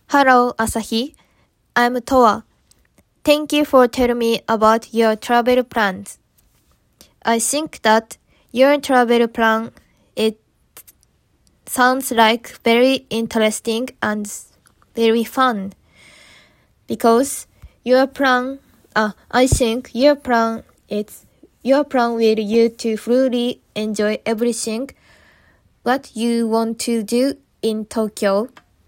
Hello, Asahi. I'm Toa. Thank you for telling me about your travel plans. I think that your travel plan, it sounds like very interesting and very fun. Because I think your plan will you to fully enjoy everything what you want to do in Tokyo.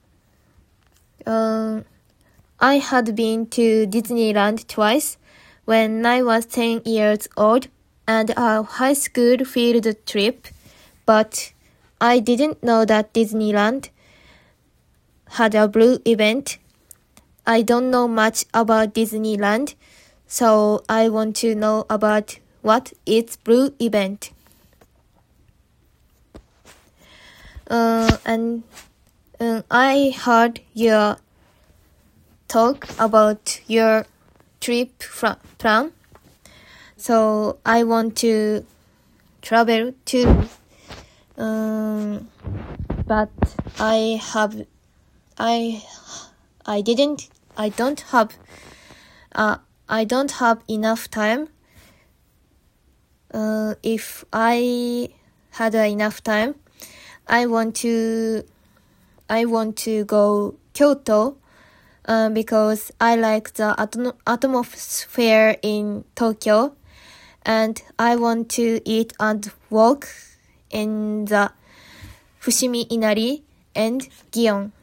I had been to Disneyland twice when I was 10 years old and a high school field trip, but I didn't know that Disneyland had a blue event. I don't know much about Disneyland, so I want to know about what is blue event. I heard your talk about your trip plan, so I want to travel too. But I don't have enough time. If I had enough time, I want to go Kyoto, because I like the atmosphere in Tokyo, and I want to eat and walk in the Fushimi Inari and Gion.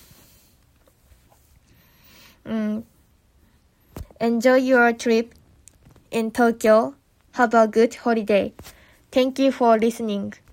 Enjoy your trip in Tokyo. Have a good holiday. Thank you for listening.